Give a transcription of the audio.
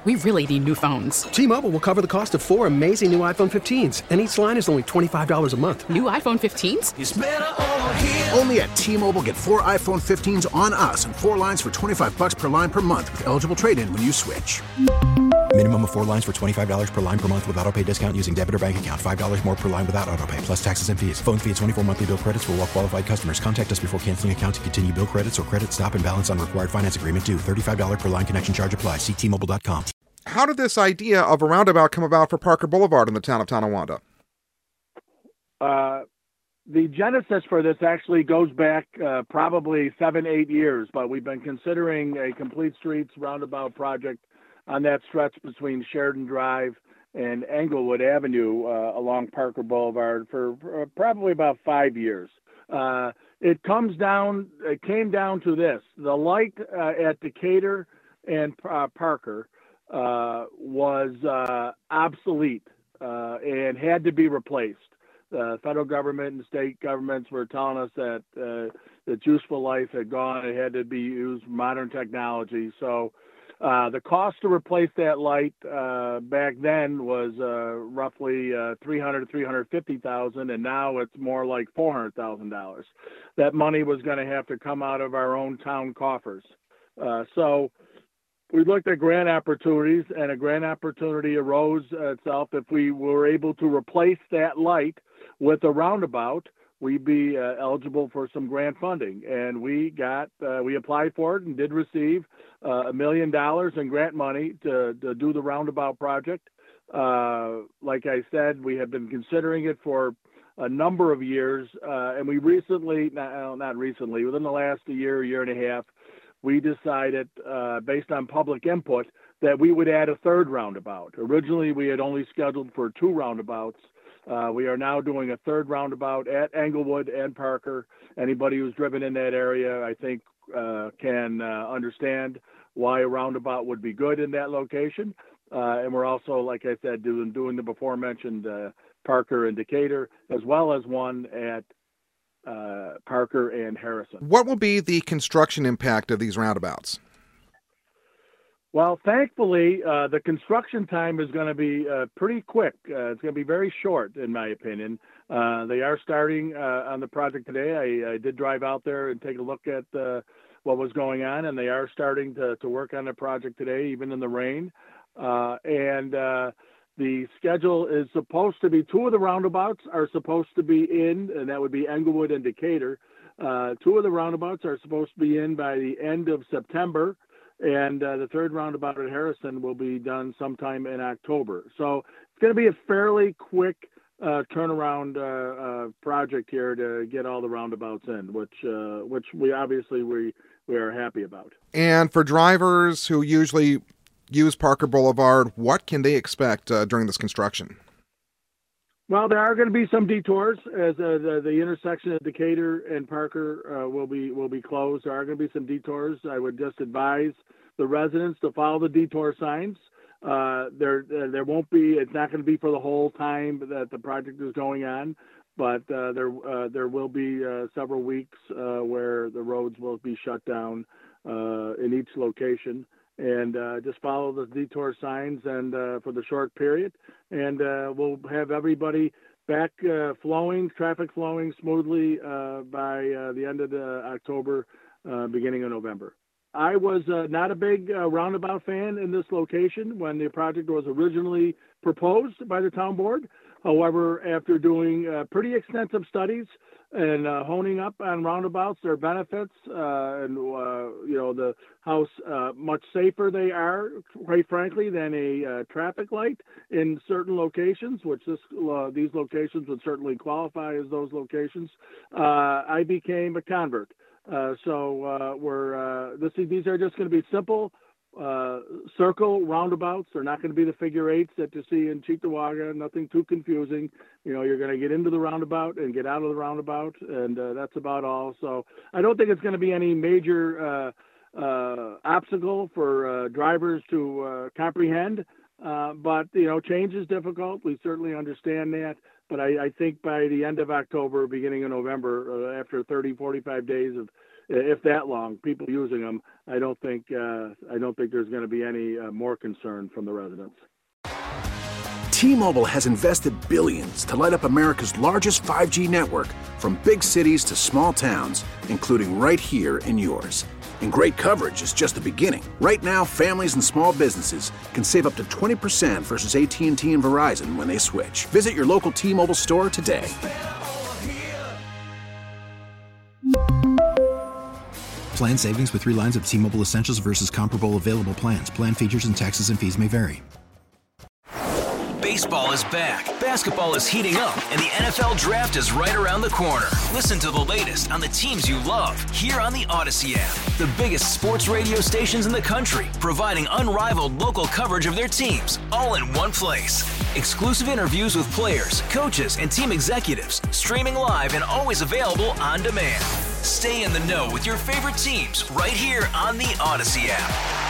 We really need new phones. T-Mobile will cover the cost of 4 amazing new iPhone 15s, and each line is only $25 a month. New iPhone 15s? It's better over here. Only at T-Mobile, get 4 iPhone 15s on us and 4 lines for $25 per line per month with eligible trade-in when you switch. Minimum of 4 lines for $25 per line per month with autopay discount using debit or bank account. $5 more per line without autopay, plus taxes and fees. Phone fee at 24 monthly bill credits for well-qualified customers. Contact us before canceling account to continue bill credits or credit stop and balance on required finance agreement due. $35 per line connection charge applies. See T-Mobile.com. How did this idea of a roundabout come about for Parker Boulevard in the town of Tonawanda? The genesis for this actually goes back probably 7-8 years, but we've been considering a complete streets roundabout project on that stretch between Sheridan Drive and Englewood Avenue along Parker Boulevard for probably about 5 years. It came down to this. The light at Decatur and Parker was obsolete and had to be replaced. The federal government and state governments were telling us that its useful life had gone. It had to be used modern technology. So the cost to replace that light back then was roughly $300,000 to $350,000, and now it's more like $400,000. That money was going to have to come out of our own town coffers. So we looked at grant opportunities, and a grant opportunity arose itself. If we were able to replace that light with a roundabout, we'd be eligible for some grant funding. And we applied for it and did receive $1 million in grant money to do the roundabout project. Like I said, we have been considering it for a number of years, and we recently, not recently, within the last year and a half, we decided, based on public input, that we would add a third roundabout. Originally, we had only scheduled for 2 roundabouts. We are now doing a third roundabout at Englewood and Parker. Anybody who's driven in that area, I think, can understand why a roundabout would be good in that location. And we're also, like I said, doing the before-mentioned Parker and Decatur, as well as one at Parker and Harrison. What will be the construction impact of these roundabouts? Well, thankfully, the construction time is going to be pretty quick. It's going to be very short, in my opinion. They are starting on the project today. I did drive out there and take a look at what was going on, and they are starting to work on the project today, even in the rain. The schedule is supposed to be 2 of the roundabouts are supposed to be in, and that would be Englewood and Decatur. 2 of the roundabouts are supposed to be in by the end of September, and the third roundabout at Harrison will be done sometime in October. So it's going to be a fairly quick turnaround project here to get all the roundabouts in, which we obviously we are happy about. And for drivers who usually use Parker Boulevard, what can they expect during this construction? Well, there are going to be some detours as the intersection of Decatur and Parker will be closed. There are going to be some detours. I would just advise the residents to follow the detour signs. There won't be. It's not going to be for the whole time that the project is going on, but there will be several weeks where the roads will be shut down in each location. And just follow the detour signs and for the short period, and we'll have everybody back traffic flowing smoothly by the end of October, beginning of November. I was not a big roundabout fan in this location when the project was originally proposed by the town board. However, after doing pretty extensive studies and honing up on roundabouts, their benefits, and how much safer they are, quite frankly, than a traffic light in certain locations, which these locations would certainly qualify as those locations, I became a convert. These are just going to be simple circle roundabouts. They're not going to be the figure 8s that you see in Cheektowaga. Nothing too confusing. You're going to get into the roundabout and get out of the roundabout, and that's about all. So I don't think it's going to be any major obstacle for drivers to comprehend. But change is difficult. We certainly understand that. But I think by the end of October, beginning of November, after 30, 45 days if that long, people using them, I don't think there's going to be any more concern from the residents. T-Mobile has invested billions to light up America's largest 5G network, from big cities to small towns, including right here in yours. And great coverage is just the beginning. Right now, families and small businesses can save up to 20% versus AT&T and Verizon when they switch. Visit your local T-Mobile store today. Plan savings with 3 lines of T-Mobile Essentials versus comparable available plans. Plan features and taxes and fees may vary. Baseball is back, basketball is heating up, and the NFL Draft is right around the corner. Listen to the latest on the teams you love here on the Odyssey app. The biggest sports radio stations in the country, providing unrivaled local coverage of their teams, all in one place. Exclusive interviews with players, coaches, and team executives, streaming live and always available on demand. Stay in the know with your favorite teams right here on the Odyssey app.